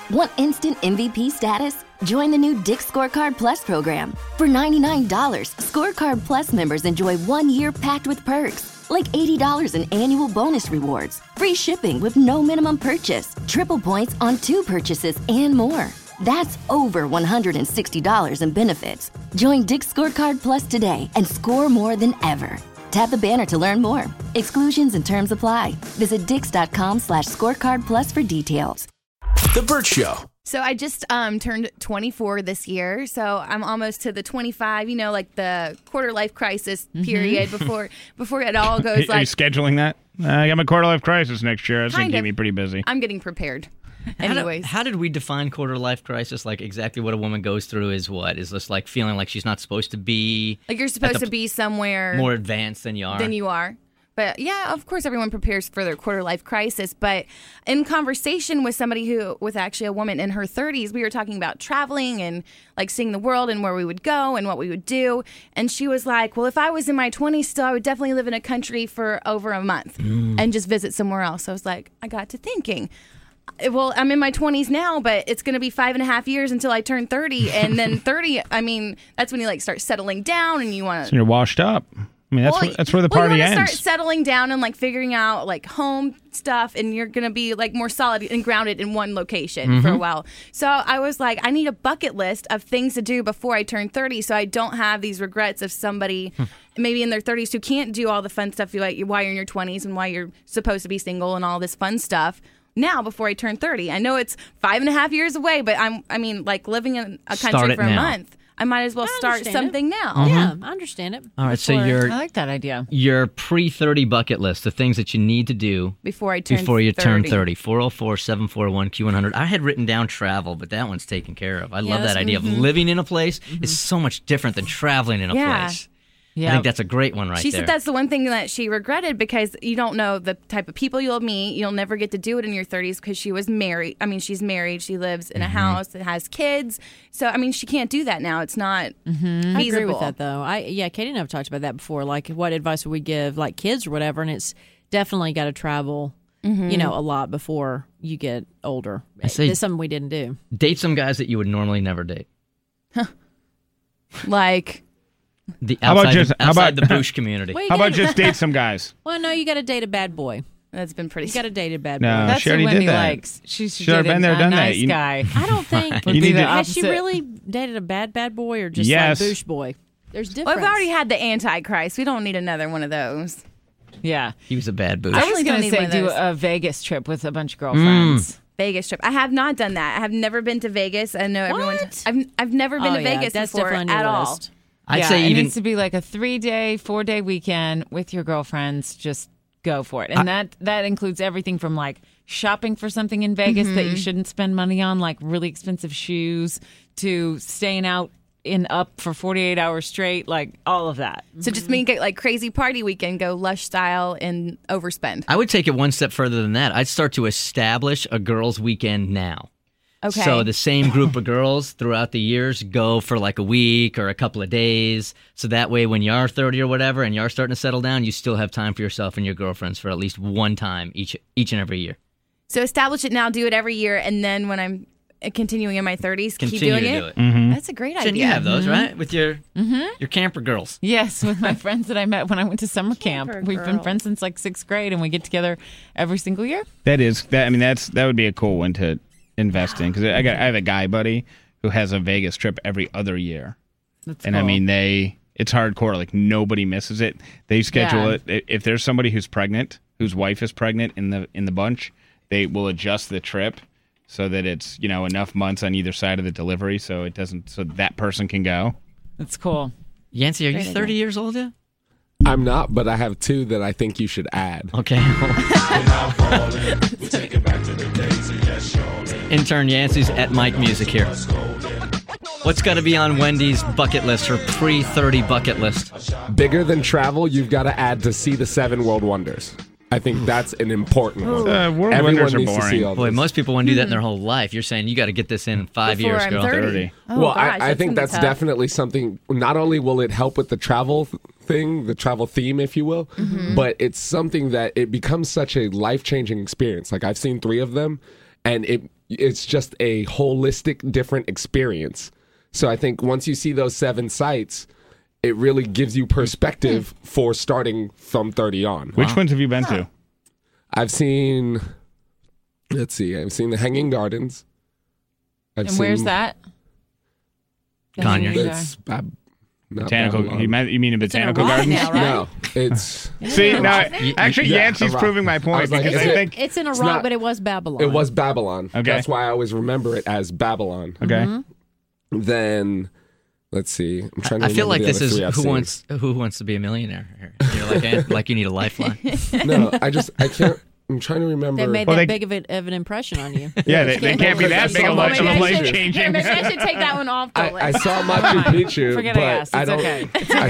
Want instant MVP status? Join the new Dick's Scorecard Plus program. For $99, Scorecard Plus members enjoy 1 year packed with perks, like $80 in annual bonus rewards, free shipping with no minimum purchase, triple points on 2 purchases, and more. That's over $160 in benefits. Join Dick's Scorecard Plus today and score more than ever. Tap the banner to learn more. Exclusions and terms apply. Visit dix.com/scorecard plus for details. The Bert Show. So I just turned 24 this year, so I'm almost to the 25, like the quarter life crisis period before it all goes Are you scheduling that? I got my quarter life crisis next year. That's going to keep me pretty busy. I'm getting prepared. Anyways. How did we define quarter life crisis? Like exactly what a woman goes through is what? Is this like feeling like she's not supposed to be... Like you're supposed to be somewhere... more advanced than you are. But yeah, of course everyone prepares for their quarter life crisis. But in conversation with with actually a woman in her 30s, we were talking about traveling and like seeing the world and where we would go and what we would do. And she was like, well, if I was in my 20s still, I would definitely live in a country for over a month and just visit somewhere else. So I was like, I got to thinking, well, I'm in my 20s now, but it's going to be 5.5 years until I turn 30. And then 30, that's when you like start settling down and you want to... So you're washed up. That's where the party ends. You want to start settling down and like figuring out like home stuff, and you're going to be like more solid and grounded in one location for a while. So I was like, I need a bucket list of things to do before I turn 30 so I don't have these regrets of somebody maybe in their 30s who can't do all the fun stuff while you're in your 20s and why you're supposed to be single and all this fun stuff. Now, before I turn 30, I know it's 5.5 years away, but like living in a country for a month. I might as well start something now. Yeah, I understand it. All right, I like that idea. Your pre-30 bucket list, the things that you need to do before you turn 30. 404-741-Q100. I had written down travel, but that one's taken care of. I love that idea of living in a place. It's so much different than traveling in a place. Yep. I think that's a great one She said that's the one thing that she regretted because you don't know the type of people you'll meet. You'll never get to do it in your 30s because she was married. She's married. She lives in a house that has kids. So, she can't do that now. It's not feasible. I agree with that, though. Katie and I have talked about that before. Like, what advice would we give, like, kids or whatever? And it's definitely got to travel, a lot before you get older. It's something we didn't do. Date some guys that you would normally never date. Like... outside the Bush community. Well, how about just date some guys? Well, no, you got to date a bad boy. That's been pretty... You got to date a bad boy. No, That's she what already Wendy did that. likes. She should have been there, done nice that. guy. I don't think... Would be the Has she opposite. really dated a bad boy or just Yes. like Bush boy? There's difference. Well, we've already had the Antichrist. We don't need another one of those. Yeah. He was a bad Bush. I was don't going to need say one of do those. a Vegas trip with a bunch of girlfriends. Vegas trip. I have not done that. I have never been to Vegas. I know everyone. What? I've never been to Vegas that's before definitely on at your all. list. I'd say it even... needs to be like a 3-day, 4-day weekend with your girlfriends. Just go for it. And that includes everything from like shopping for something in Vegas that you shouldn't spend money on, like really expensive shoes, to staying out up for 48 hours straight, like all of that. So just make it like crazy party weekend, go lush style and overspend. I would take it one step further than that. I'd start to establish a girls' weekend now. Okay. So the same group of girls throughout the years go for like a week or a couple of days. So that way when you are 30 or whatever and you are starting to settle down, you still have time for yourself and your girlfriends for at least one time each and every year. So establish it now, do it every year, and then when I'm continuing in my 30s, keep Continue doing to it. do it. That's a great Shouldn't idea. you have those, right? With your camper girls. Yes, with my friends that I met when I went to summer camp. We've been friends since like 6th grade, and we get together every single year. That would be a cool one to invest in, because I have a guy buddy who has a Vegas trip every other year. That's and cool. it's hardcore. Like nobody misses it. They schedule it. If there's somebody who's pregnant, whose wife is pregnant in the bunch, they will adjust the trip so that it's enough months on either side of the delivery, so that person can go. That's cool. Yancey, are you 30 years old yet? I'm not, but I have 2 that I think you should add. Okay. Intern Yancey's at Mike Music here. What's got to be on Wendy's bucket list, her pre-30 bucket list? Bigger than travel, you've got to add to see the 7 world wonders. I think that's an important one. World Everyone wonders are needs to see boring. all Boy, this. most people want to do that in their whole life. You're saying you got to get this in 5 Before years, I'm girl. 30. Oh, Well, gosh, I think gonna that's be tough. definitely something. Not only will it help with the travel thing, the travel theme, if you will, but it's something that it becomes such a life-changing experience. Like I've seen 3 of them, and it's just a holistic, different experience. So I think once you see those 7 sites, it really gives you perspective for starting from 30 on. Which ones have you been to? I've seen, let's see, I've seen the Hanging Gardens. And where's that? Conyers. It's Botanical. You mean in Botanical Gardens? Now, right? No, it's See, no, actually, Yeah, Yancey's Iraq. proving my I point was like, because I think. It's in Iraq, not- but it was Babylon. it was Babylon. Okay. That's why I always remember it as Babylon. Okay. Then let's see. I'm trying to I feel remember like the this other is three I've seen. who wants to be a millionaire. You're like you need a lifeline. No, I can't. I'm trying to remember. They made Well, that they- big of an impression on you. Yeah, they can't be that big of Maybe a I life should- changing. Maybe I should take that one off the I list. saw Machu Picchu, Forget but I asked. I It's don't. okay.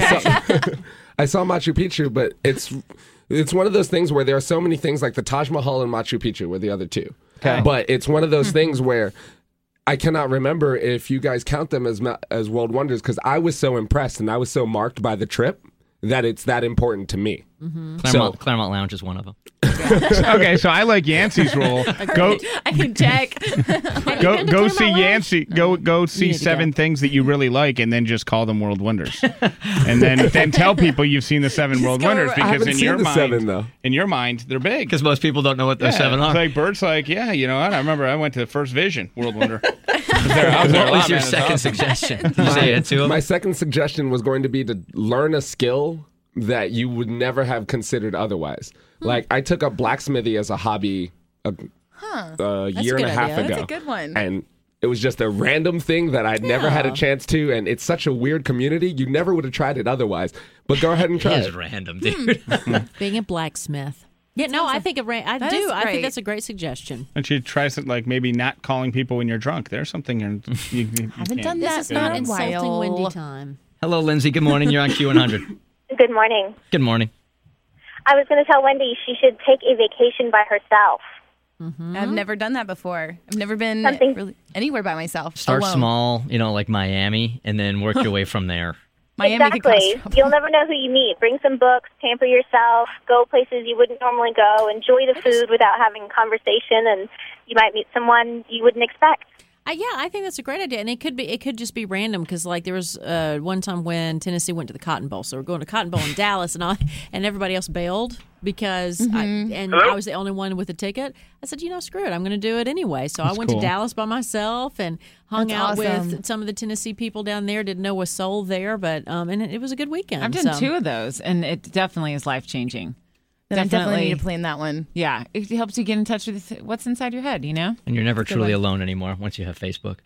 I saw Machu Picchu, but it's one of those things where there are so many things like the Taj Mahal and Machu Picchu were the other two. Okay. But it's one of those things where I cannot remember if you guys count them as world wonders because I was so impressed and I was so marked by the trip that it's that important to me. Claremont Lounge is one of them. Okay, so I like Yancey's rule. Go I can check. go see Yancey. Go see need to 7 things that you really like, and then just call them world wonders. And then tell people you've seen the 7 world wonders I because haven't in seen your the mind, 7 though. in your mind, they're big. Because most people don't know what those 7 It's are. like Bert's like, yeah, you know what? I remember I went to the First Vision World Wonder. I was there a What lot, was your man. It's second awesome. suggestion? Did you say it to My him? second suggestion was going to be to learn a skill that you would never have considered otherwise. Like I took up blacksmithy as a hobby a year a and good a half idea. ago. That's a good one. And it was just a random thing that I'd never had a chance to, and it's such a weird community. You never would have tried it otherwise. But go ahead and It try is it. random, dude. Being a blacksmith. Yeah, no, I think I That do. is I think great. that's a great suggestion. And you try something like maybe not calling people when you're drunk. There's something you Haven't done This that is in not a insulting while. windy time. Hello, Lindsay. Good morning. You're on Q100. Good morning. Good morning. I was going to tell Wendy she should take a vacation by herself. I've never done that before. I've never been Something- really anywhere by myself. Start alone. small, like Miami, and then work your way from there. Miami could cause Exactly. trouble. You'll never know who you meet. Bring some books, pamper yourself, go places you wouldn't normally go, enjoy the food without having conversation, and you might meet someone you wouldn't expect. Yeah, I think that's a great idea, and it could just be random because like there was one time when Tennessee went to the Cotton Bowl, so we're going to Cotton Bowl in Dallas, and everybody else bailed because I was the only one with a ticket. I said, screw it, I'm going to do it anyway. So I went cool. to Dallas by myself and hung That's out awesome. with some of the Tennessee people down there. Didn't know a soul there, but and it was a good weekend. I've done so. 2 of those, and it definitely is life changing. Then I definitely need to plan that one. Yeah, it helps you get in touch with what's inside your head. And you're never truly alone anymore once you have Facebook.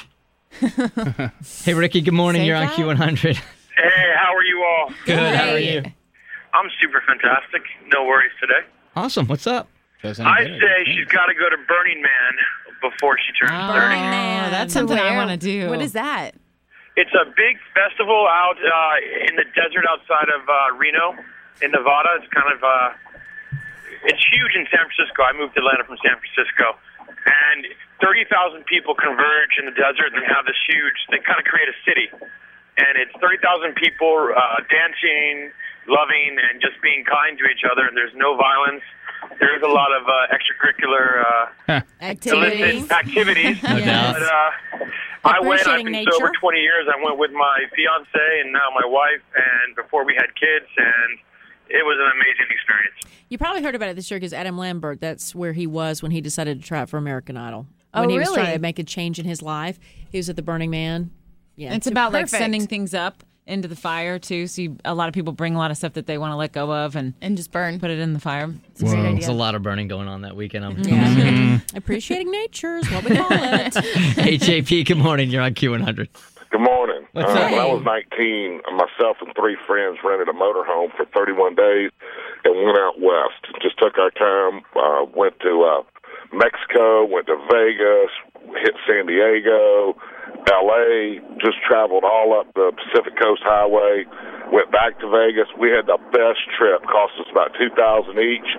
Hey, Ricky. Good morning. Say You're on that. Q100. Hey, how are you all? Good. How are you? I'm super fantastic. No worries today. Awesome. What's up? I say she's got to go to Burning Man before she turns 30. Oh, that's something I want to do. What is that? It's a big festival out in the desert outside of Reno in Nevada. It's kind of it's huge in San Francisco. I moved to Atlanta from San Francisco, and 30,000 people converge in the desert and have this huge. They kind of create a city, and it's 30,000 people dancing, loving, and just being kind to each other. And there's no violence. There's a lot of extracurricular Activity. illicit activities. No doubt. But, I went. I've Appreciating been nature. sober 20 years. I went with my fiance and now my wife, and before we had kids, and it was an amazing experience. You probably heard about it this year because Adam Lambert, that's where he was when he decided to try out for American Idol. Oh, When he was really? trying to make a change in his life. He was at the Burning Man. Yeah, It's about like Perfect. sending things up into the fire too. So a lot of people bring a lot of stuff that they want to let go of and just burn. put it in the fire. It's a great idea. There's a lot of burning going on that weekend. Appreciating nature is what we call it. Hey, JP. Good morning. You're on Q100. Good morning. What's up? When I was 19, myself and 3 friends rented a motorhome for 31 days and went out west. Just took our time, went to Mexico, went to Vegas, hit San Diego, L.A., just traveled all up the Pacific Coast Highway, went back to Vegas. We had the best trip. Cost us about $2,000 each.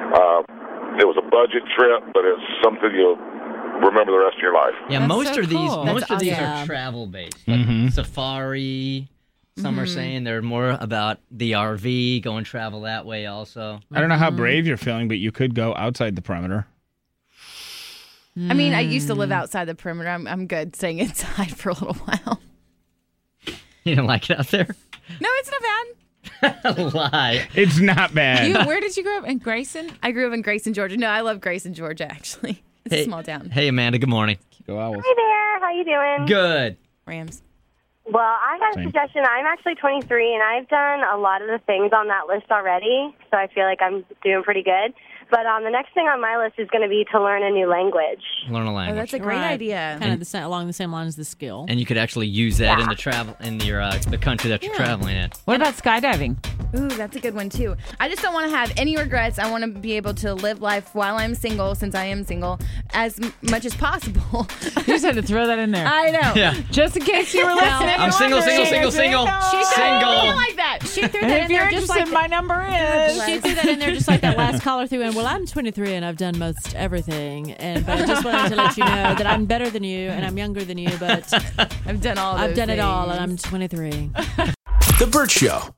It was a budget trip, but it's something you'll remember the rest of your life. Yeah, That's most so of these, cool. most That's of these awesome. are travel based, like safari. Some are saying they're more about the RV, go and travel that way. Also, I don't know how brave you're feeling, but you could go outside the perimeter. I mean, I used to live outside the perimeter. I'm good staying inside for a little while. You don't like it out there? No, it's not bad. Lie. It's not bad. Where did you grow up? In Grayson? I grew up in Grayson, Georgia. No, I love Grayson, Georgia, actually. It's a small town. Hey, Amanda. Good morning. Go Owls. Hey there. How you doing? Good. Rams. Well, I got a suggestion. I'm actually 23, and I've done a lot of the things on that list already, so I feel like I'm doing pretty good. But the next thing on my list is going to be to learn a new language. Learn a language. Oh, that's a great idea. Kind of along the same line as the skill. And you could actually use that in the travel in your the country that you're traveling in. What about skydiving? Ooh, that's a good one, too. I just don't want to have any regrets. I want to be able to live life while I'm single, since I am single, as much as possible. You just had to throw that in there. I know. Yeah. Just in case you were listening. I'm single. She said like that. She threw that And in if you're there just interested, like my number is. She threw that in there just like that last caller threw in. Well, I'm 23 and I've done most everything, but I just wanted to let you know that I'm better than you and I'm younger than you, but I've done all. I've done it all, and I'm 23. The Bert Show.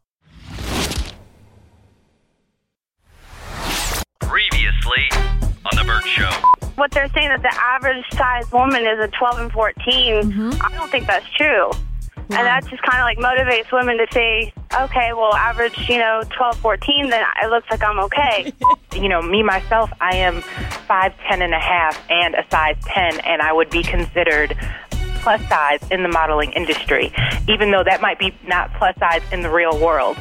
Previously on The Bert Show. What they're saying that the average size woman is a 12 and 14, I don't think that's true. And that just kind of like motivates women to say, okay, well, average, 12, 14, then it looks like I'm okay. Me, myself, I am 5'10" and a half and a size 10, and I would be considered plus size in the modeling industry, even though that might be not plus size in the real world.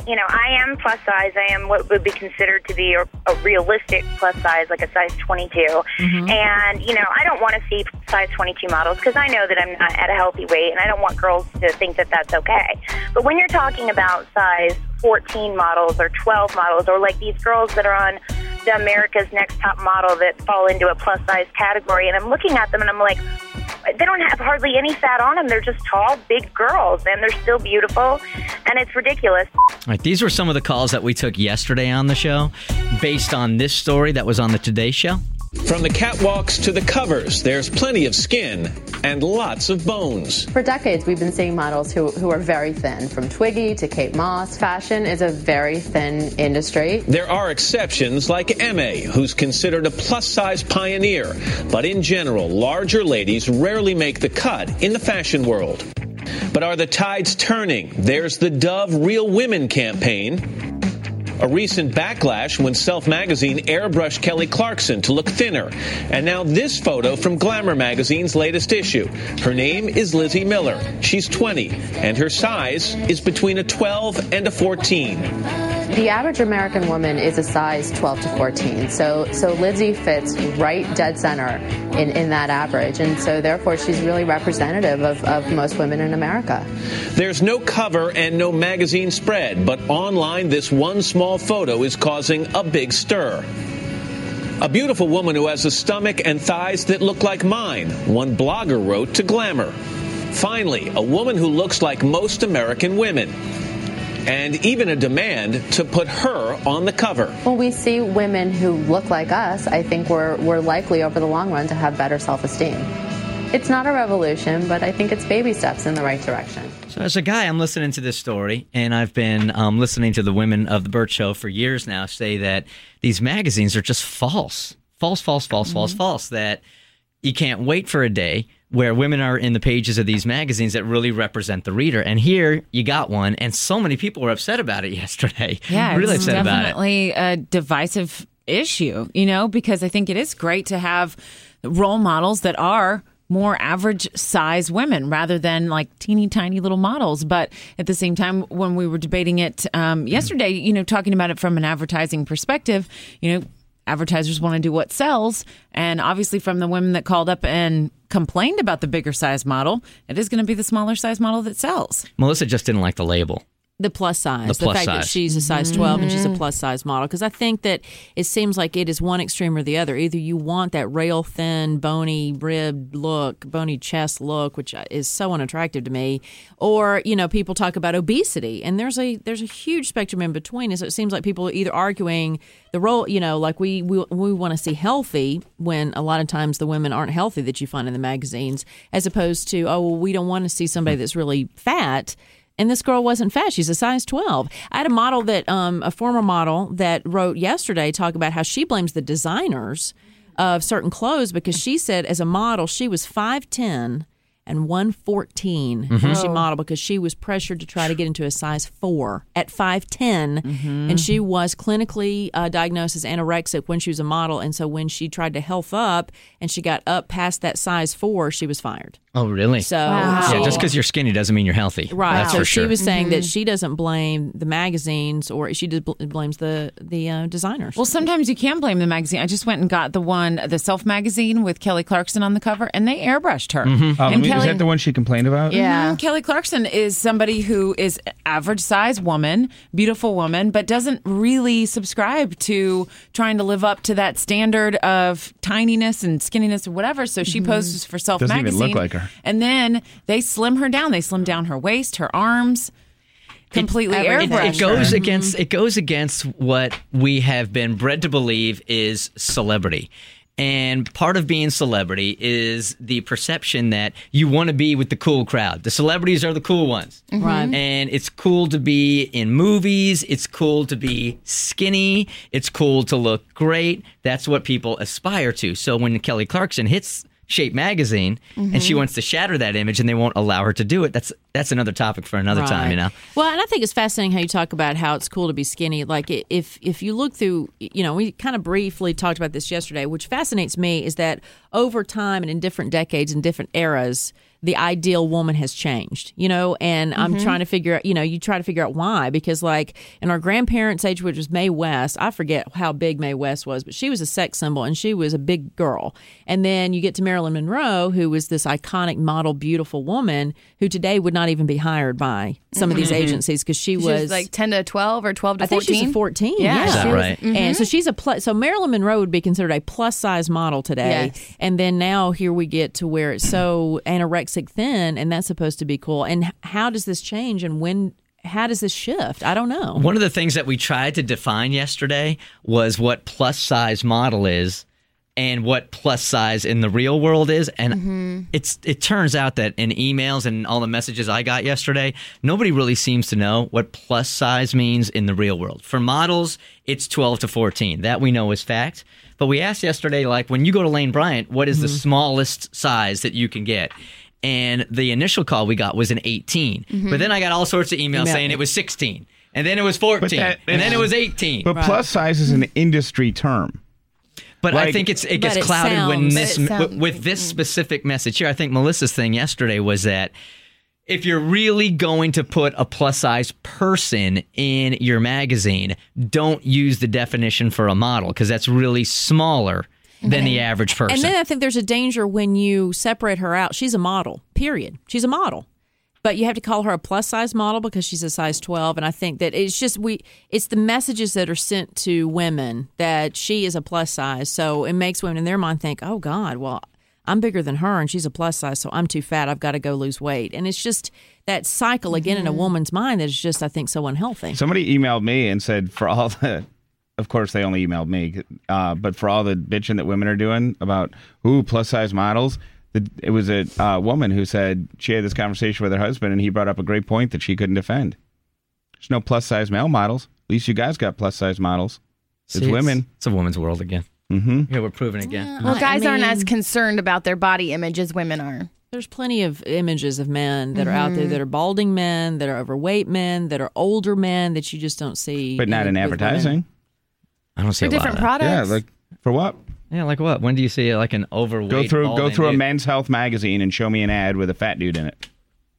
I am plus size. I am what would be considered to be a realistic plus size, like a size 22. And, I don't want to see size 22 models because I know that I'm not at a healthy weight, and I don't want girls to think that that's okay. But when you're talking about size 14 models or 12 models, or like these girls that are on the America's Next Top Model that fall into a plus size category, and I'm looking at them and I'm like, they don't have hardly any fat on them. They're just tall, big girls, and they're still beautiful, and it's ridiculous. All right, these were some of the calls that we took yesterday on the show based on this story that was on the Today Show. From the catwalks to the covers, there's plenty of skin and lots of bones. For decades, we've been seeing models who are very thin. From Twiggy to Kate Moss, fashion is a very thin industry. There are exceptions like Emma, who's considered a plus-size pioneer. But in general, larger ladies rarely make the cut in the fashion world. But are the tides turning? There's the Dove Real Women campaign. A recent backlash when Self magazine airbrushed Kelly Clarkson to look thinner. And now this photo from Glamour magazine's latest issue. Her name is Lizzie Miller. She's 20, and her size is between a 12 and a 14. The average American woman is a size 12 to 14. So Lizzie fits right dead center in that average. And so therefore she's really representative of most women in America. There's no cover and no magazine spread, but online this one small photo is causing a big stir. A beautiful woman who has a stomach and thighs that look like mine, one blogger wrote to Glamour. Finally, a woman who looks like most American women. And even a demand to put her on the cover. When we see women who look like us, I think we're likely over the long run to have better self-esteem. It's not a revolution, but I think it's baby steps in the right direction. So as a guy, I'm listening to this story, and I've been listening to the women of the Bert Show for years now say that these magazines are just false. False, that you can't wait for a day where women are in the pages of these magazines that really represent the reader. And here you got one, and so many people were upset about it yesterday. Yeah, really it's upset about it. Definitely a divisive issue, because I think it is great to have role models that are more average size women rather than like teeny tiny little models. But at the same time, when we were debating it yesterday, talking about it from an advertising perspective, advertisers want to do what sells. And obviously from the women that called up and complained about the bigger size model, it is going to be the smaller size model that sells. Melissa just didn't like the label. The plus size. The fact that she's a size 12 and she's a plus size model. Because I think that it seems like it is one extreme or the other. Either you want that rail thin, bony ribbed look, bony chest look, which is so unattractive to me, or, people talk about obesity. And there's a huge spectrum in between. So it seems like people are either arguing the role, like we want to see healthy when a lot of times the women aren't healthy that you find in the magazines, as opposed to, we don't want to see somebody that's really fat. And this girl wasn't fat. She's a size 12. I had a model that, a former model that wrote yesterday, talk about how she blames the designers of certain clothes because she said as a model she was 5'10" and 114 when she modeled because she was pressured to try to get into a size 4 at 5'10", and she was clinically diagnosed as anorexic when she was a model, and so when she tried to health up and she got up past that size 4, she was fired. Oh, really? So yeah, just because you're skinny doesn't mean you're healthy. Right. That's so for she sure. was saying that she doesn't blame the magazines, or she just blames the designers. Well, sometimes you can blame the magazine. I just went and got the Self magazine with Kelly Clarkson on the cover, and they airbrushed her. And Is that the one she complained about? Yeah. Kelly Clarkson is somebody who is average size woman, beautiful woman, but doesn't really subscribe to trying to live up to that standard of tininess and skinniness or whatever. So she poses for Self Doesn't magazine. even look like her. And then they slim her down. They slim down her waist, her arms. Completely airbrushed. It goes against what we have been bred to believe is celebrity. And part of being celebrity is the perception that you want to be with the cool crowd. The celebrities are the cool ones. Right. And it's cool to be in movies. It's cool to be skinny. It's cool to look great. That's what people aspire to. So when Kelly Clarkson hits Shape magazine and she wants to shatter that image and they won't allow her to do it, that's another topic for another time, you know. Well, and I think it's fascinating how you talk about how it's cool to be skinny. Like if you look through, we kind of briefly talked about this yesterday, which fascinates me is that over time and in different decades and different eras, the ideal woman has changed, and I'm trying to figure out, you try to figure out why, because like in our grandparents' age, which was Mae West, I forget how big Mae West was, but she was a sex symbol and she was a big girl. And then you get to Marilyn Monroe, who was this iconic model, beautiful woman who today would not even be hired by some of these agencies because she was like 10 to 12 or 12 to 14. I think she's 14. Yeah. Is that right? And so she's so Marilyn Monroe would be considered a plus size model today. Yes. And then now here we get to where it's so anorexic thin, and that's supposed to be cool. And how does this change, and how does this shift? I don't know. One of the things that we tried to define yesterday was what plus size model is and what plus size in the real world is. And it turns out that in emails and all the messages I got yesterday, nobody really seems to know what plus size means in the real world. For models, it's 12 to 14. That we know is fact. But we asked yesterday, like, when you go to Lane Bryant, what is the smallest size that you can get? And the initial call we got was an 18. But then I got all sorts of emails saying it was 16. And then it was 14. And then it was 18. But plus size is an industry term. But I think it gets clouded with this specific message here. I think Melissa's thing yesterday was that if you're really going to put a plus size person in your magazine, don't use the definition for a model because that's really smaller than the average person. And then I think there's a danger when you separate her out. She's a model, period. She's a model. But you have to call her a plus size model because she's a size 12. And I think that it's just it's the messages that are sent to women that she is a plus size. So it makes women in their mind think, oh, God, well, I'm bigger than her and she's a plus size, so I'm too fat. I've got to go lose weight. And it's just that cycle again in a woman's mind that is just, I think, so unhealthy. Somebody emailed me and said for all the... Of course, they only emailed me, but for all the bitching that women are doing about, plus-size models, it was a woman who said she had this conversation with her husband, and he brought up a great point that she couldn't defend. There's no plus-size male models. At least you guys got plus-size models. It's women. It's a woman's world again. Mm-hmm. Yeah, we're proving again. Yeah. Well, guys aren't as concerned about their body image as women are. There's plenty of images of men that are out there that are balding men, that are overweight men, that are older men that you just don't see. But not in advertising. Women. I don't see for a lot different of that. products. Yeah, like for what? Yeah, like what? When do you see like an overweight? Go through a Men's Health magazine and show me an ad with a fat dude in it.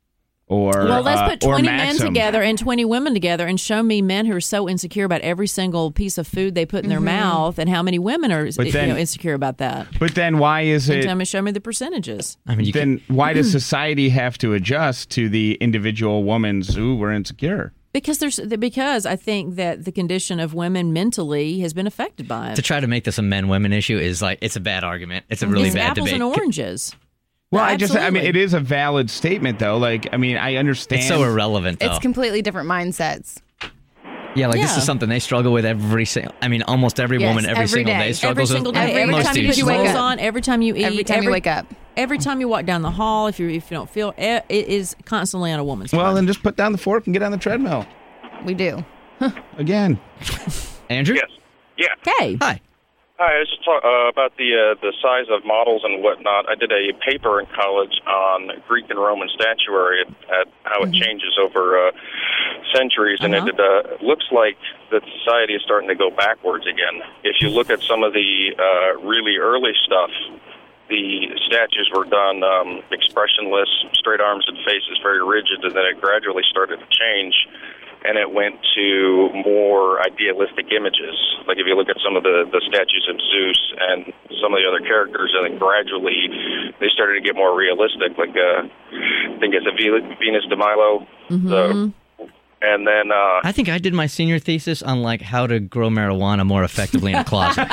Or well, let's put 20 men Maxim together and 20 women together and show me men who are so insecure about every single piece of food they put in their mouth, and how many women are insecure about that. But then why is it? Tell me, show me the percentages. I mean, why does society have to adjust to the individual woman's we're insecure? Because I think that the condition of women mentally has been affected by it. To try to make this a men-women issue is like, it's a bad argument. It's a really bad apples debate. and oranges. Well, it is a valid statement, though. Like, I mean, I understand. It's so irrelevant, though. It's completely different mindsets. Yeah, this is something they struggle with almost every woman every single day struggles with. Every time you put clothes on, every time you eat, every time you wake up, every time you walk down the hall, if you don't feel it is constantly on a woman's mind. Well, then just put down the fork and get on the treadmill. We do. Again. Andrew? Yes. Yeah. Okay. Hi. Hi, I was just talking about the size of models and whatnot. I did a paper in college on Greek and Roman statuary at how it changes over centuries, and it looks like that society is starting to go backwards again. If you look at some of the really early stuff, the statues were done expressionless, straight arms and faces, very rigid, and then it gradually started to change. And it went to more idealistic images. Like if you look at some of the statues of Zeus and some of the other characters, and then gradually they started to get more realistic. Like I think it's a Venus de Milo. And then I think I did my senior thesis on like how to grow marijuana more effectively in a closet.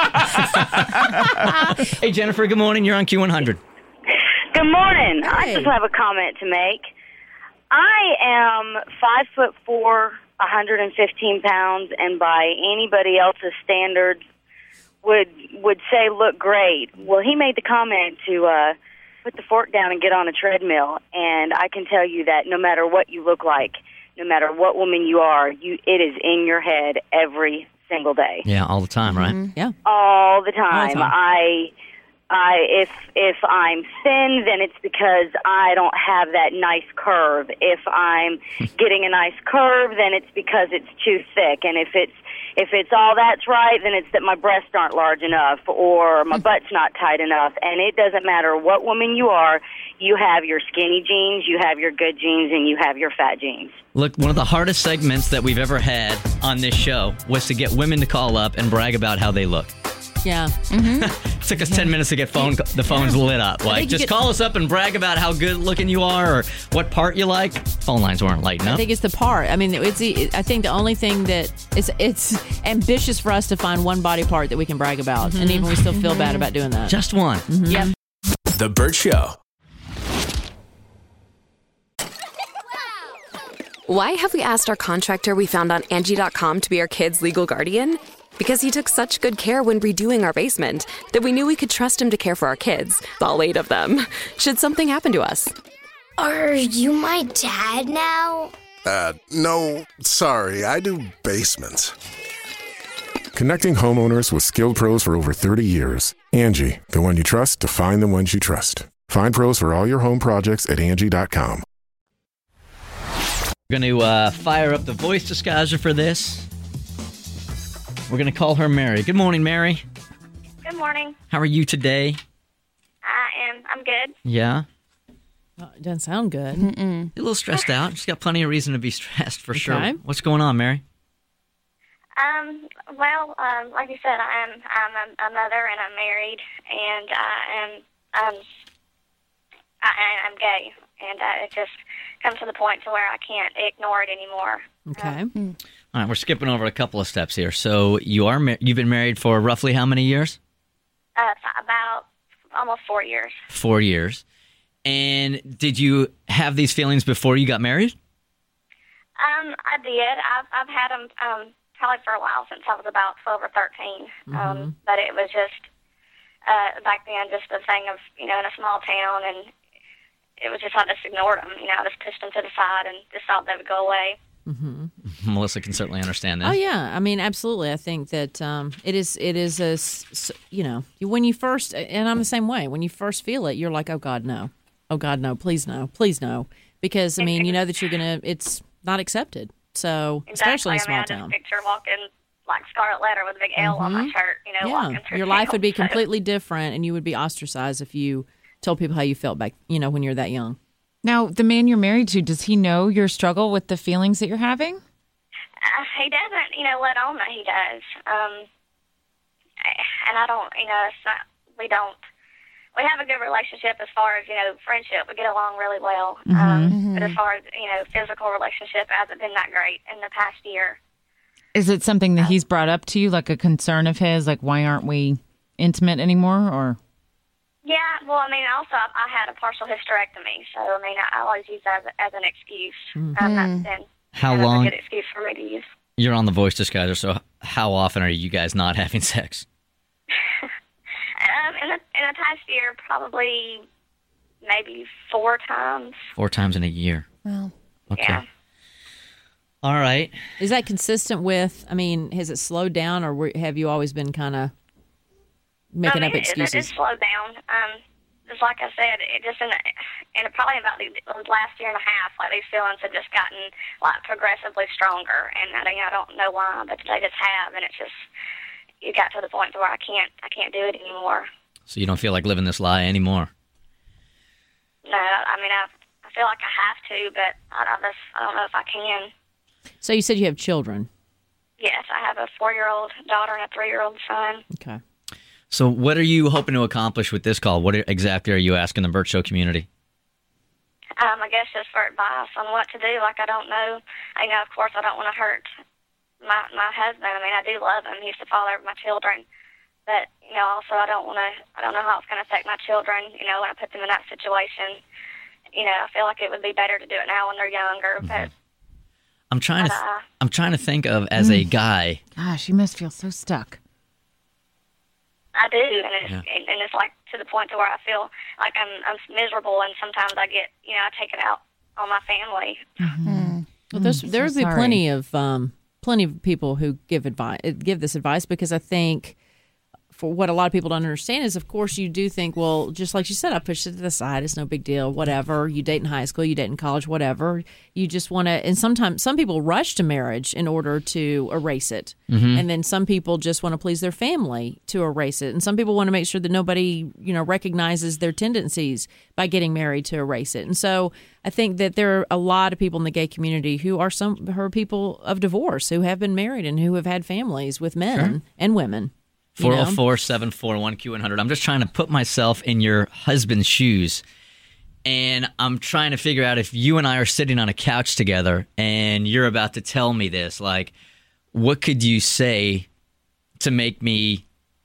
Hey Jennifer, good morning. You're on Q100. Good morning. Hey. I just have a comment to make. I am 5'4", 115 pounds, and by anybody else's standards, would say look great. Well, he made the comment to put the fork down and get on a treadmill, and I can tell you that no matter what you look like, no matter what woman you are, it is in your head every single day. Yeah, all the time, right? Yeah. All the time. All the time. If I'm thin, then it's because I don't have that nice curve. If I'm getting a nice curve, then it's because it's too thick. And if it's all that's right, then it's that my breasts aren't large enough or my butt's not tight enough. And it doesn't matter what woman you are, you have your skinny jeans, you have your good jeans, and you have your fat jeans. Look, one of the hardest segments that we've ever had on this show was to get women to call up and brag about how they look. Yeah. It took us 10 minutes to get the phones lit up. Like, just call us up and brag about how good looking you are or what part you like. Phone lines weren't lighting up. I think it's the part. I mean, I think the only thing that it's ambitious for us to find one body part that we can brag about, and even we still feel bad about doing that. Just one. Yeah. The Burt Show. Why have we asked our contractor we found on Angie.com to be our kids' legal guardian? Because he took such good care when redoing our basement that we knew we could trust him to care for our kids, all 8 of them, should something happen to us. Are you my dad now? No, sorry, I do basements. Connecting homeowners with skilled pros for over 30 years. Angie, the one you trust to find the ones you trust. Find pros for all your home projects at Angie.com. We're going to fire up the voice disguiser for this. We're going to call her Mary. Good morning, Mary. Good morning. How are you today? I'm good. Yeah? It doesn't sound good. A little stressed out. She's got plenty of reason to be stressed, for sure. Okay. What's going on, Mary? Well, like you said, I'm a mother and I'm married, and I'm gay, and it just comes to the point to where I can't ignore it anymore. Okay. All right, we're skipping over a couple of steps here. So you've been married for roughly how many years? About almost 4 years. 4 years. And did you have these feelings before you got married? I did. I've had them probably for a while, since I was about 12 or 13. But it was just back then just a thing of, in a small town, and it was just, I just ignored them. I just pushed them to the side and just thought they would go away. Melissa can certainly understand that. Oh yeah, I mean, absolutely. I think that it is when you first, and I'm the same way. When you first feel it, you're like, oh God, no, please no, because I mean, you know that it's not accepted. So especially in a small town. I just picture walking like Scarlet Letter with a big L on my shirt. Walking through your life would be completely different, and you would be ostracized if you told people how you felt back, when you're that young. Now, the man you're married to, does he know your struggle with the feelings that you're having? He doesn't, let on that he does. And I don't, it's not, we have a good relationship as far as, friendship. We get along really well. But as far as, physical relationship, it hasn't been that great in the past year. Is it something that he's brought up to you, like a concern of his, like why aren't we intimate anymore, or? Yeah, well, also I had a partial hysterectomy, so I always use that as an excuse. That's been How long? a good excuse for me to use. You're on the voice disguiser, so how often are you guys not having sex? In the past year, probably maybe 4 times. 4 times in a year. Well, okay. Yeah. All right. Is that consistent with? Has it slowed down, or have you always been kind of making up It excuses. slowed down. Just like I said, it just in probably about the last year and a half, like these feelings have just gotten like progressively stronger, and I don't know why, but they just have, and it's just you got to the point where I can't do it anymore. So you don't feel like living this lie anymore? No, I mean I feel like I have to, but I don't know if I can. So you said you have children. Yes, I have a 4-year-old daughter and a 3-year-old son. Okay. So what are you hoping to accomplish with this call? What exactly are you asking the Burt Show community? I guess just for advice on what to do. Like, I don't know. Of course, I don't want to hurt my husband. I mean, I do love him. He's the father of my children. But, also I don't know how it's going to affect my children, when I put them in that situation. I feel like it would be better to do it now when they're younger. But I'm trying to think of as a guy. Gosh, you must feel so stuck. I do, and it's like to the point to where I feel like I'm miserable, and sometimes I get, I take it out on my family. Mm-hmm. Well, there would be plenty of people who give this advice, because I think for what a lot of people don't understand is, of course, you do think, well, just like you said, I pushed it to the side. It's no big deal. Whatever. You date in high school, you date in college, whatever. You just want to, and sometimes some people rush to marriage in order to erase it. Mm-hmm. And then some people just want to please their family to erase it. And some people want to make sure that nobody, recognizes their tendencies by getting married to erase it. And so I think that there are a lot of people in the gay community who are people of divorce, who have been married and who have had families with men and women. 404-741-Q100. I'm just trying to put myself in your husband's shoes, and I'm trying to figure out if you and I are sitting on a couch together and you're about to tell me this, like, what could you say to make me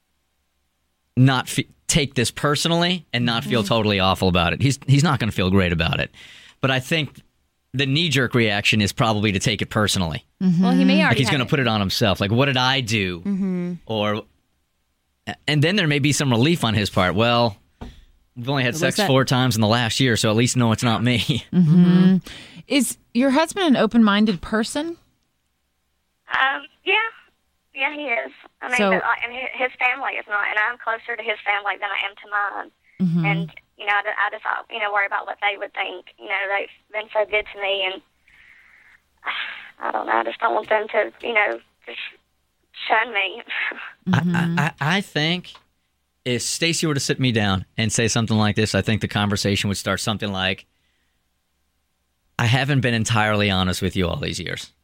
not take this personally and not feel totally awful about it? He's not going to feel great about it, but I think the knee-jerk reaction is probably to take it personally. Mm-hmm. Well, he may already like he's going to put it on himself. Like, what did I do? Mm-hmm. And then there may be some relief on his part. Well, we've only had sex 4 times in the last year, so at least know it's not me. Mm-hmm. Is your husband an open-minded person? Yeah, he is. I mean, and his family is not, and I'm closer to his family than I am to mine. Mm-hmm. And I just worry about what they would think. They've been so good to me, and I don't know. I just don't want them to, just shun me. I think if Stacey were to sit me down and say something like this, I think the conversation would start something like, I haven't been entirely honest with you all these years.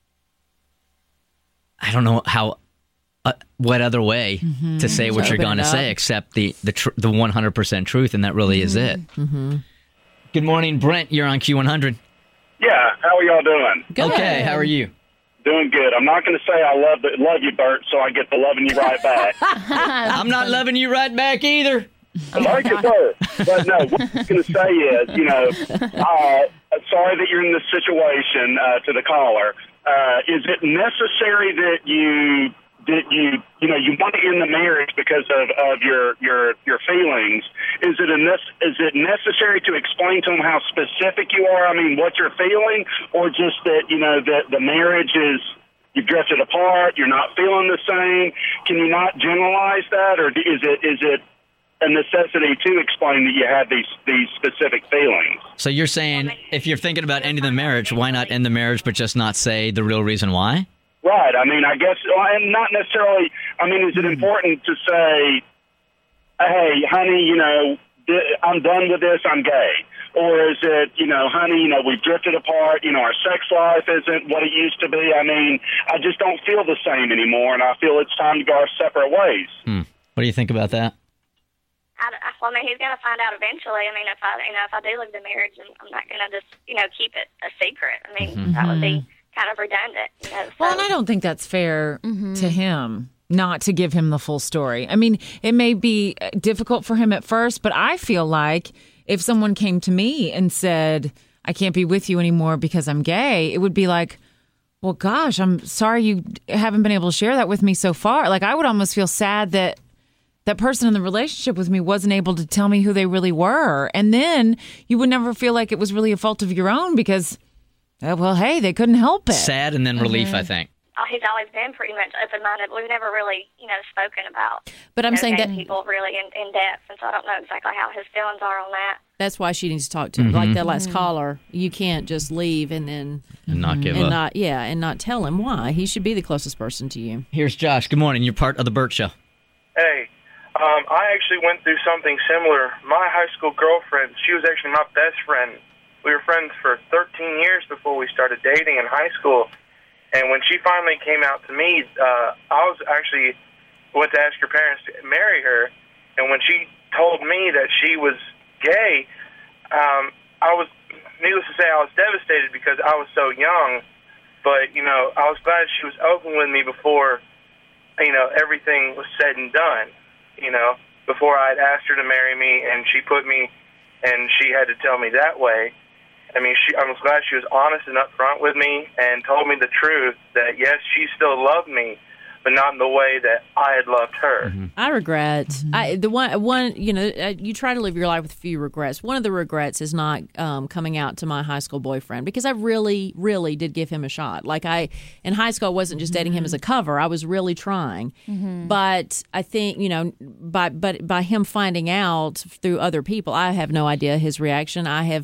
I don't know what other way to say what you're going to say except the 100% truth, and that really is it. Mm-hmm. Good morning, Brent. You're on Q100. Yeah, how are y'all doing? Good. Okay, how are you? Doing good. I'm not going to say I love you, Bert, so I get to loving you right back. I'm not loving you right back either. Thank you, sir. But no, what I'm going to say is, sorry that you're in this situation, to the caller. Is it necessary that you want to end the marriage because of your feelings? Is it necessary to explain to them how specific you are? I mean, what you're feeling, or just that that the marriage is, you've drifted apart, you're not feeling the same? Can you not generalize that, or is it a necessity to explain that you have these specific feelings? So you're saying if you're thinking about ending the marriage, why not end the marriage but just not say the real reason why? Right. I mean, I guess, and not necessarily, is it important to say, hey, honey, I'm done with this, I'm gay? Or is it, honey, we've drifted apart, our sex life isn't what it used to be. I mean, I just don't feel the same anymore, and I feel it's time to go our separate ways. What do you think about that? He's going to find out eventually. If I do leave the marriage, I'm not going to just, keep it a secret. That would be kind of redundant. Well, and I don't think that's fair to him not to give him the full story. It may be difficult for him at first, but I feel like if someone came to me and said, I can't be with you anymore because I'm gay, it would be like, well, gosh, I'm sorry you haven't been able to share that with me so far. Like, I would almost feel sad that that person in the relationship with me wasn't able to tell me who they really were. And then you would never feel like it was really a fault of your own because, well, hey, they couldn't help it. Sad and then relief, I think. he's always been pretty much open-minded. We've never really, spoken about. But I'm saying that people really in depth, and so I don't know exactly how his feelings are on that. that's why she needs to talk to him. Like that last caller, you can't just leave and then not give up. And not tell him why. He should be the closest person to you. Here's Josh. Good morning. You're part of the Burt Show. Hey, I actually went through something similar. My high school girlfriend, she was actually my best friend. We were friends for 13 years before we started dating in high school. And when she finally came out to me, I went to ask her parents to marry her. And when she told me that she was gay, needless to say, I was devastated because I was so young. But, I was glad she was open with me before, everything was said and done. Before I had asked her to marry me, and she put me, and she had to tell me that way. I was glad she was honest and upfront with me and told me the truth that, yes, she still loved me, but not in the way that I had loved her. I regret you try to live your life with few regrets. One of the regrets is not coming out to my high school boyfriend, because I really, really did give him a shot. Like in high school, I wasn't just dating him as a cover. I was really trying. But I think, by him finding out through other people, I have no idea his reaction.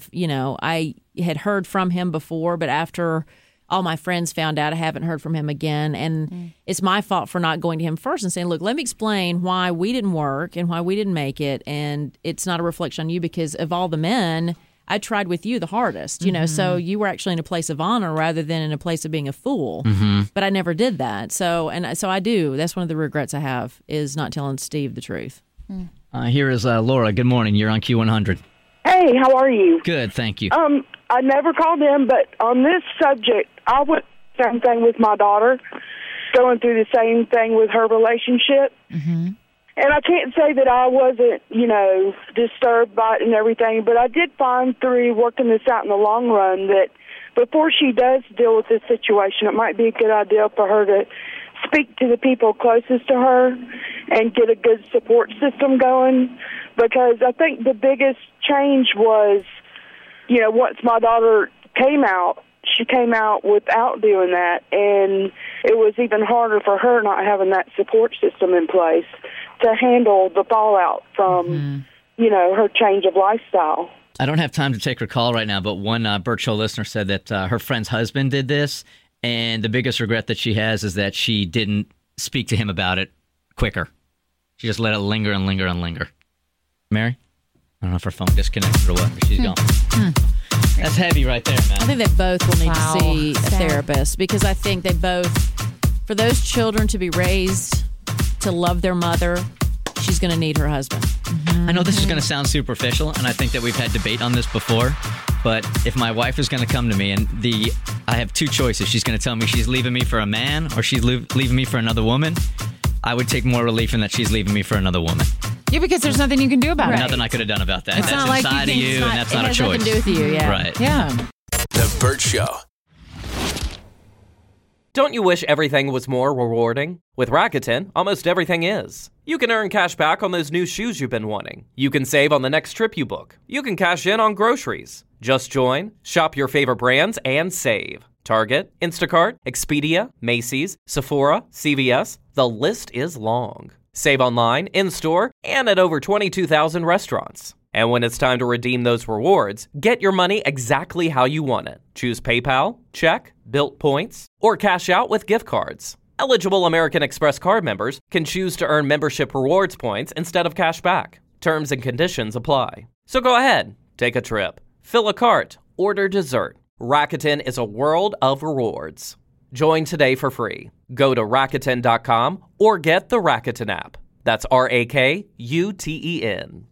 I had heard from him before, but after all my friends found out, I haven't heard from him again. And it's my fault for not going to him first and saying, look, let me explain why we didn't work and why we didn't make it. And it's not a reflection on you, because of all the men, I tried with you the hardest, so you were actually in a place of honor rather than in a place of being a fool. But I never did that. So I do. That's one of the regrets I have, is not telling Steve the truth. Here is Laura. Good morning. You're on Q100. Hey, how are you? Good, thank you. I never called in, but on this subject, I went the same thing with my daughter, going through the same thing with her relationship. And I can't say that I wasn't, disturbed by it and everything, but I did find through working this out in the long run that before she does deal with this situation, it might be a good idea for her to speak to the people closest to her and get a good support system going, because I think the biggest change was, once my daughter came out, she came out without doing that, and it was even harder for her not having that support system in place to handle the fallout from, her change of lifestyle. I don't have time to take her call right now, but one Burt Show listener said that her friend's husband did this, and the biggest regret that she has is that she didn't speak to him about it quicker. She just let it linger and linger and linger. Mary? I don't know if her phone disconnected or what, but she's gone. That's heavy right there, man. I think they both will need to see a therapist, because I think they both, for those children to be raised to love their mother, she's going to need her husband. I know this is going to sound superficial, and I think that we've had debate on this before, but if my wife is going to come to me and I have two choices, she's going to tell me she's leaving me for a man or she's leaving me for another woman, I would take more relief in that she's leaving me for another woman. Yeah, because there's nothing you can do about it. Nothing I could have done about that. It's that's not like inside of you, and that's not a choice. It has nothing to do with you, yeah. Right. Yeah. The Burt Show. Don't you wish everything was more rewarding? With Rakuten, almost everything is. You can earn cash back on those new shoes you've been wanting. You can save on the next trip you book. You can cash in on groceries. Just join, shop your favorite brands, and save. Target, Instacart, Expedia, Macy's, Sephora, CVS. The list is long. Save online, in-store, and at over 22,000 restaurants. And when it's time to redeem those rewards, get your money exactly how you want it. Choose PayPal, check, Bilt points, or cash out with gift cards. Eligible American Express card members can choose to earn membership rewards points instead of cash back. Terms and conditions apply. So go ahead, take a trip, fill a cart, order dessert. Rakuten is a world of rewards. Join today for free. Go to Rakuten.com or get the Rakuten app. That's RAKUTEN.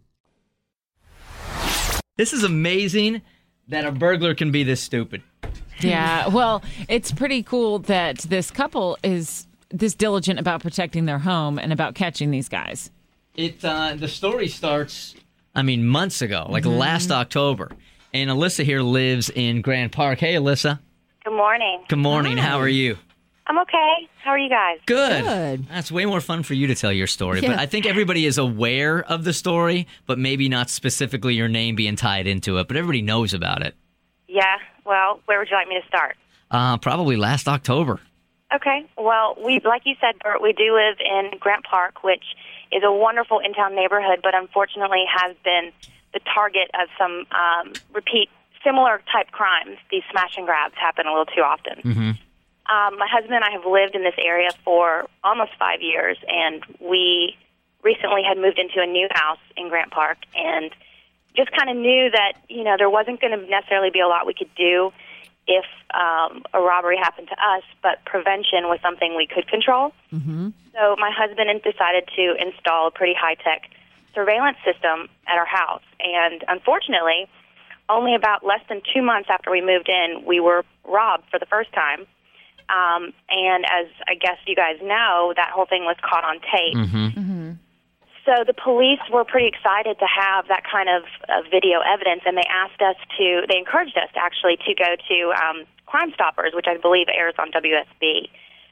This is amazing that a burglar can be this stupid. Yeah, well, it's pretty cool that this couple is this diligent about protecting their home and about catching these guys. The story starts, months ago, like last October. And Alyssa here lives in Grand Park. Hey, Alyssa. Good morning. Good morning. Hi. How are you? I'm okay. How are you guys? Good. That's way more fun for you to tell your story. Yeah. But I think everybody is aware of the story, but maybe not specifically your name being tied into it. But everybody knows about it. Yeah. Well, where would you like me to start? Probably last October. Okay. Well, like you said, Bert, we do live in Grant Park, which is a wonderful in-town neighborhood, but unfortunately has been the target of some repeat similar type crimes. These smash and grabs happen a little too often. Mm-hmm. My husband and I have lived in this area for almost 5 years, and we recently had moved into a new house in Grant Park, and just kind of knew that, there wasn't going to necessarily be a lot we could do if a robbery happened to us, but prevention was something we could control. Mm-hmm. So my husband decided to install a pretty high-tech surveillance system at our house, and unfortunately, only about less than 2 months after we moved in, we were robbed for the first time. And as I guess you guys know, that whole thing was caught on tape. Mm-hmm. Mm-hmm. So the police were pretty excited to have that kind of video evidence, and they encouraged us actually to go to Crime Stoppers, which I believe airs on WSB.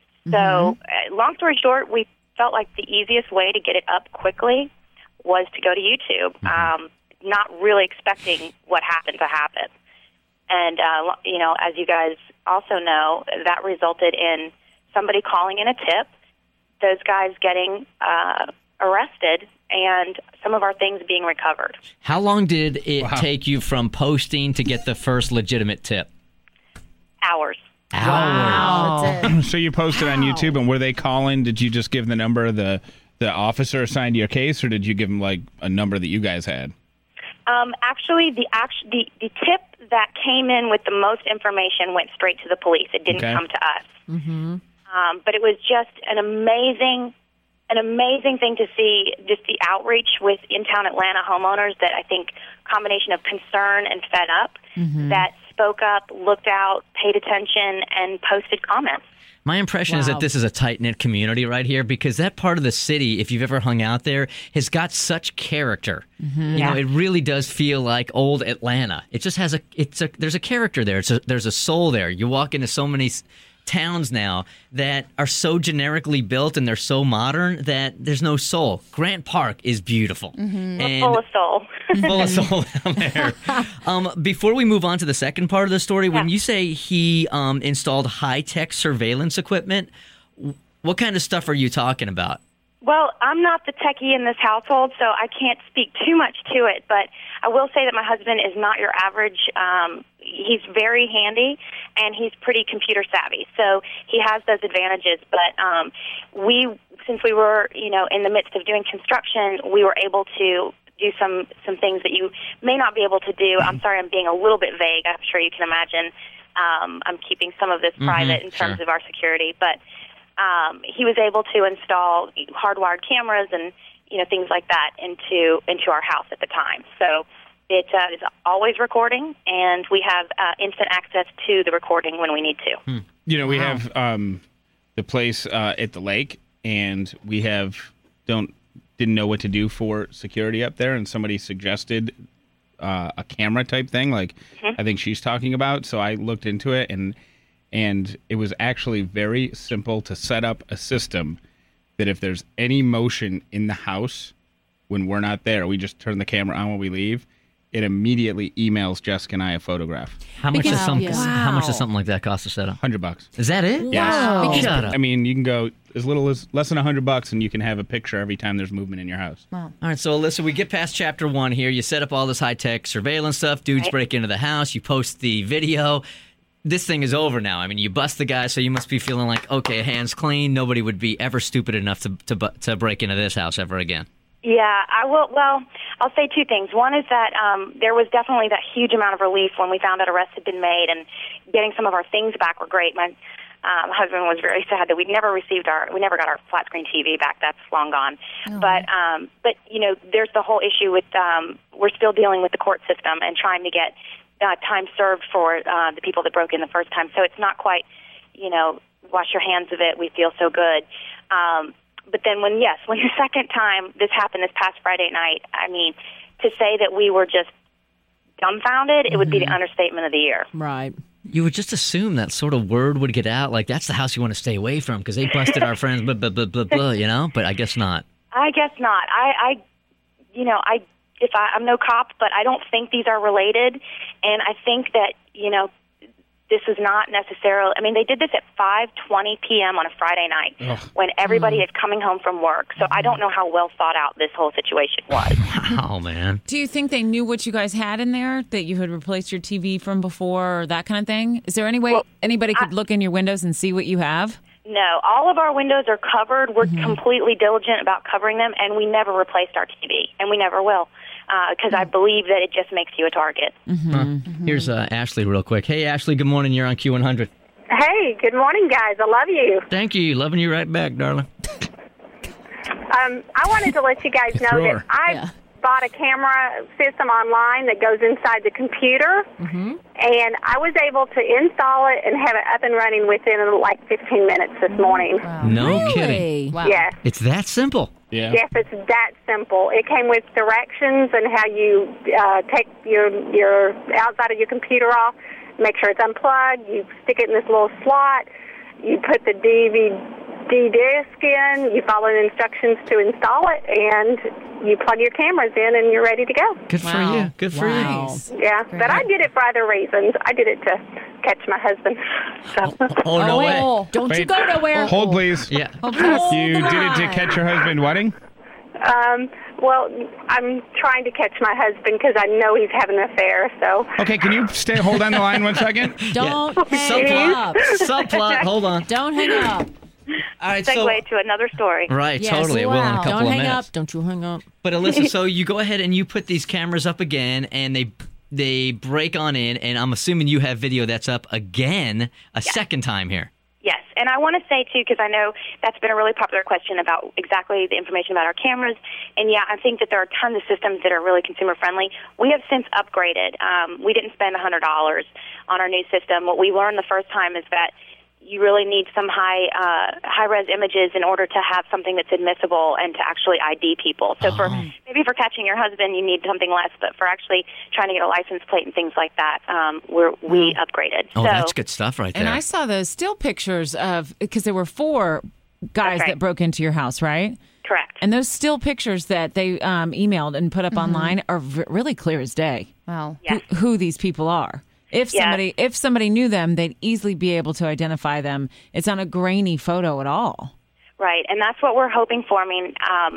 So long story short, we felt like the easiest way to get it up quickly was to go to YouTube, not really expecting what happened to happen. And, as you guys also know, that resulted in somebody calling in a tip, those guys getting arrested, and some of our things being recovered. How long did it take you from posting to get the first legitimate tip? Hours. Wow. That's it. So you posted on YouTube, and were they calling? Did you just give the number of the officer assigned to your case, or did you give them like a number that you guys had? Actually, the tip that came in with the most information went straight to the police. It didn't come to us. Mm-hmm. But it was just an amazing thing to see, just the outreach with in-town Atlanta homeowners that I think combination of concern and fed up that spoke up, looked out, paid attention, and posted comments. My impression is that this is a tight-knit community right here, because that part of the city, if you've ever hung out there, has got such character. Mm-hmm. You know, it really does feel like old Atlanta. It just has there's a character there. There's a soul there. You walk into so many towns now that are so generically built and they're so modern that there's no soul. Grant Park is beautiful. We're full of soul. Full of soul down there. Before we move on to the second part of the story, when you say he installed high-tech surveillance equipment, what kind of stuff are you talking about? Well, I'm not the techie in this household, so I can't speak too much to it, but I will say that my husband is not your average. He's very handy, and he's pretty computer savvy, so he has those advantages. But since we were, in the midst of doing construction, we were able to do some things that you may not be able to do. I'm sorry, I'm being a little bit vague. I'm sure you can imagine. I'm keeping some of this private in terms of our security, but he was able to install hardwired cameras and things like that into our house at the time. So it is always recording, and we have instant access to the recording when we need to. We have the place at the lake, and we didn't know what to do for security up there, and somebody suggested a camera type thing, like I think she's talking about. So I looked into it, and it was actually very simple to set up a system that if there's any motion in the house when we're not there, we just turn the camera on when we leave. It immediately emails Jessica and I a photograph. How much does something like that cost to set up? $100. Is that it? Yes. Wow. Shut up. I mean, you can go as little as less than $100, and you can have a picture every time there's movement in your house. Wow. All right, so Alyssa, we get past chapter 1 here. You set up all this high-tech surveillance stuff. Dudes break into the house. You post the video. This thing is over now. I mean, you bust the guy, so you must be feeling like, okay, hands clean. Nobody would be ever stupid enough to break into this house ever again. Yeah, I will. Well, I'll say two things. One is that there was definitely that huge amount of relief when we found out arrests had been made, and getting some of our things back were great. My husband was very sad that we never got our flat screen TV back. That's long gone. Oh. But there's the whole issue with we're still dealing with the court system and trying to get time served for the people that broke in the first time. So it's not quite, wash your hands of it. We feel so good. But then when the second time this happened this past Friday night, I mean, to say that we were just dumbfounded, it would be the understatement of the year. Right. You would just assume that sort of word would get out, like that's the house you want to stay away from because they busted our friends, blah, blah, blah, blah, blah, but I guess not. I guess not. I'm no cop, but I don't think these are related, and I think that, this is not necessarily, I mean, they did this at 5:20 p.m. on a Friday night when everybody is coming home from work. So I don't know how well thought out this whole situation was. Oh, man. Do you think they knew what you guys had in there, that you had replaced your TV from before or that kind of thing? Is there any way anybody could look in your windows and see what you have? No, all of our windows are covered. We're completely diligent about covering them, and we never replaced our TV, and we never will, because I believe that it just makes you a target. Here's Ashley real quick. Hey, Ashley, good morning. You're on Q100. Hey, good morning, guys. I love you. Thank you. Loving you right back, darling. I wanted to let you guys know that I bought a camera system online that goes inside the computer, and I was able to install it and have it up and running within like 15 minutes this morning. Wow. No kidding. Wow. Yes. It's that simple. Yeah. Yes, it's that simple. It came with directions and how you take your outside of your computer off, make sure it's unplugged, you stick it in this little slot, you put the DVD disc in, you follow the instructions to install it, and you plug your cameras in and you're ready to go. Good for you. Good for you. Yeah, but I did it for other reasons. I did it to catch my husband. So. Oh, no way. Don't you go nowhere. Hold, please. Yeah. You did it to catch your husband wedding? Well, I'm trying to catch my husband because I know he's having an affair, so. Okay, can you hold on the line 1 second? Don't hang up. Subplot. Hold on. Don't hang up. All right, segue to another story. Right, totally. It will in a couple Don't of hang minutes. up. Don't you hang up. But Alyssa, so you go ahead and you put these cameras up again, and they break on in, and I'm assuming you have video that's up again a second time here. Yes, and I want to say, too, because I know that's been a really popular question about exactly the information about our cameras, and I think that there are tons of systems that are really consumer-friendly. We have since upgraded. We didn't spend $100 on our new system. What we learned the first time is that you really need some high-res images in order to have something that's admissible and to actually ID people. So maybe for catching your husband, you need something less, but for actually trying to get a license plate and things like that, we upgraded. Oh, that's good stuff right there. And I saw those still pictures of, because there were 4 guys that broke into your house, right? Correct. And those still pictures that they emailed and put up online are really clear as day. Wow. Who these people are. If somebody knew them, they'd easily be able to identify them. It's not a grainy photo at all. Right, and that's what we're hoping for. I mean,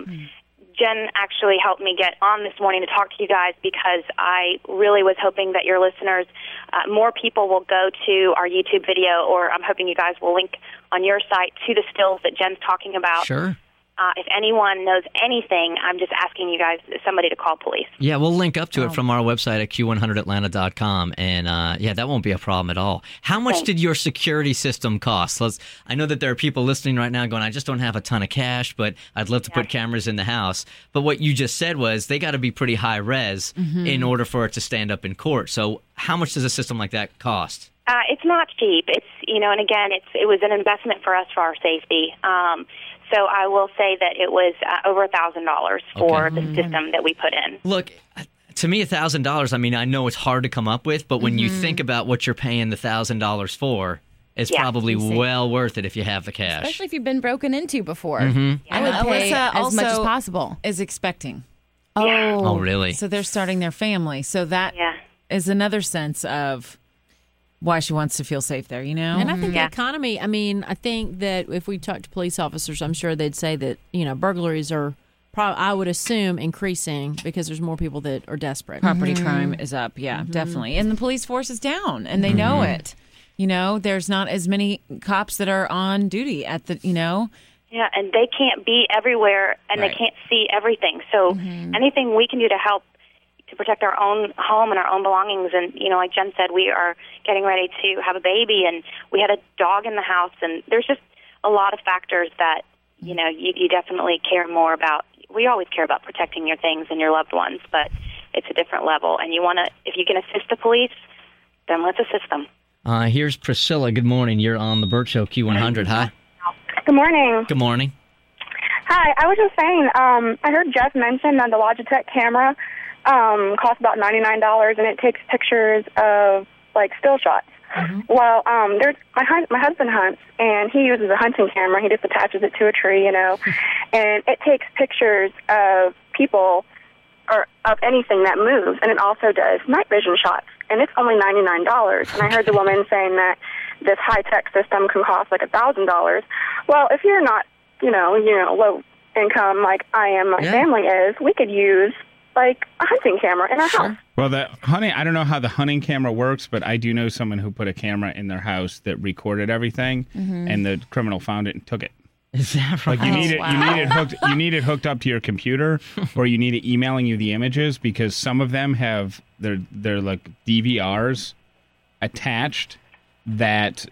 Jen actually helped me get on this morning to talk to you guys because I really was hoping that your listeners, more people will go to our YouTube video, or I'm hoping you guys will link on your site to the stills that Jen's talking about. Sure. If anyone knows anything, I'm just asking you guys, somebody to call police. Yeah, we'll link up to it from our website at q100atlanta.com, and that won't be a problem at all. How much did your security system cost? I know that there are people listening right now going, I just don't have a ton of cash, but I'd love to put cameras in the house. But what you just said was they got to be pretty high res in order for it to stand up in court. So how much does a system like that cost? It's not cheap. It's, and again, it was an investment for us for our safety. So I will say that it was over $1,000 for the system that we put in. Look, to me, $1,000, I mean, I know it's hard to come up with, but when you think about what you're paying the $1,000 for, it's probably well worth it if you have the cash. Especially if you've been broken into before. I would pay Alyssa as much as also possible. is expecting. Oh, really? So they're starting their family. So that is another sense of why she wants to feel safe there, And I think the economy, I think that if we talk to police officers, I'm sure they'd say that, burglaries are, I would assume, increasing because there's more people that are desperate. Property crime is up, definitely. And the police force is down, and they know it. There's not as many cops that are on duty at the, Yeah, and they can't be everywhere, and they can't see everything. So anything we can do to help to protect our own home and our own belongings. And, like Jen said, we are getting ready to have a baby, and we had a dog in the house, and there's just a lot of factors that, you definitely care more about. We always care about protecting your things and your loved ones, but it's a different level. And if you can assist the police, then let's assist them. Here's Priscilla. Good morning. You're on the Burt Show, Q100. Hi. Good morning. Good morning. Hi. I was just saying, I heard Jeff mention that the Logitech camera costs about $99, and it takes pictures of still shots. Well, there's my husband hunts, and he uses a hunting camera. He just attaches it to a tree, and it takes pictures of people or of anything that moves, and it also does night vision shots. and it's only $99. And I heard the woman saying that this high-tech system can cost like $1,000. Well, if you're not, low income like I am, my family is, we could use like a hunting camera in our house. Well, I don't know how the hunting camera works, but I do know someone who put a camera in their house that recorded everything, and the criminal found it and took it. Is that right? Like you need it hooked up to your computer, or you need it emailing you the images, because some of them have they're like DVRs attached that,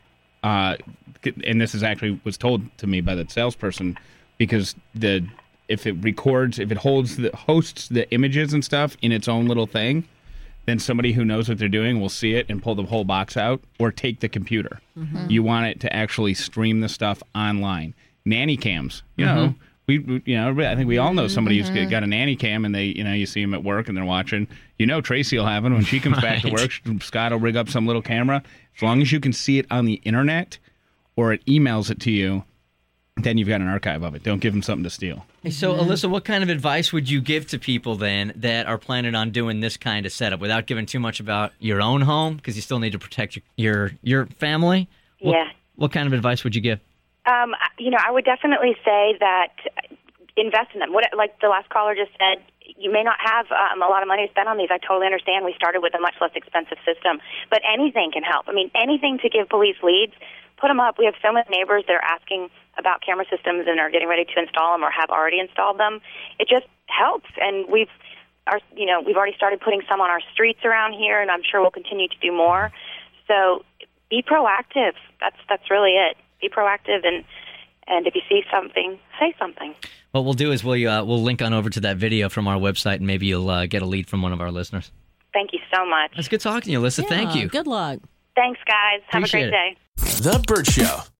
and this is actually was told to me by the salesperson, because if it hosts the images and stuff in its own little thing, then somebody who knows what they're doing will see it and pull the whole box out or take the computer. You want it to actually stream the stuff online. Nanny cams, I think we all know somebody who's got a nanny cam, and they, you see them at work and they're watching. Tracy will have it when she comes back to work. Scott will rig up some little camera. As long as you can see it on the internet or it emails it to you, then you've got an archive of it. Don't give them something to steal. Hey, so, Alyssa, what kind of advice would you give to people then that are planning on doing this kind of setup without giving too much about your own home, because you still need to protect your family? What kind of advice would you give? I would definitely say that invest in them. Like the last caller just said, you may not have a lot of money to spend on these. I totally understand. We started with a much less expensive system, but anything can help. I mean, anything to give police leads, put them up. We have so many neighbors that are asking about camera systems and are getting ready to install them or have already installed them. It just helps, and we've already started putting some on our streets around here, and I'm sure we'll continue to do more. So be proactive. That's really it. Be proactive, and if you see something, say something. What we'll do is we'll link on over to that video from our website, and maybe you'll get a lead from one of our listeners. Thank you so much. It's good talking to you, Alyssa. Thank you. Good luck. Thanks, guys. Have a great day. The Burt Show.